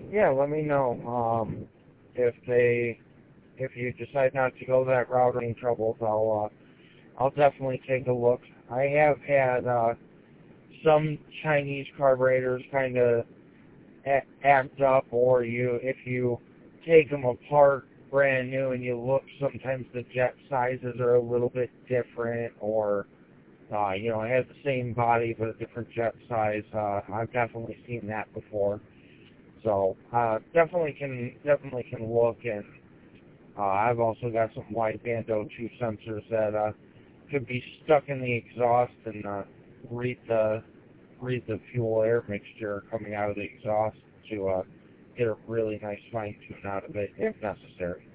yeah, let me know. If if you decide not to go that route or any troubles, I'll definitely take a look. I have had some Chinese carburetors kind of act up, or if you take them apart brand new and you look, sometimes the jet sizes are a little bit different, or it has the same body but a different jet size. I've definitely seen that before. So definitely can look, and I've also got some wideband O2 sensors that could be stuck in the exhaust and read the fuel air mixture coming out of the exhaust to get a really nice fine tune out of it if necessary.